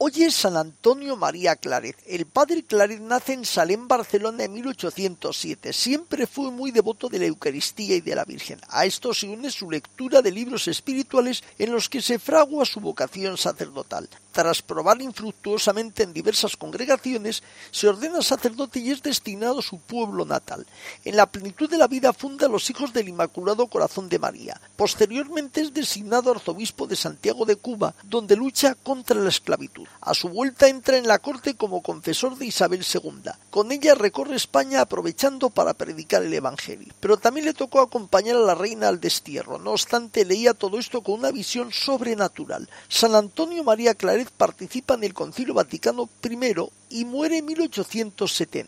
Hoy es San Antonio María Claret. El padre Claret nace en Salem, Barcelona, en 1807. Siempre fue muy devoto de la Eucaristía y de la Virgen. A esto se une su lectura de libros espirituales en los que se fragua su vocación sacerdotal. Tras probar infructuosamente en diversas congregaciones, se ordena sacerdote y es destinado a su pueblo natal. En la plenitud de la vida funda los Hijos del Inmaculado Corazón de María. Posteriormente es designado arzobispo de Santiago de Cuba, donde lucha contra la esclavitud. A su vuelta entra en la corte como confesor de Isabel II. Con ella recorre España aprovechando para predicar el Evangelio. Pero también le tocó acompañar a la reina al destierro. No obstante, leía todo esto con una visión sobrenatural. San Antonio María Claret participa en el Concilio Vaticano I y muere en 1870.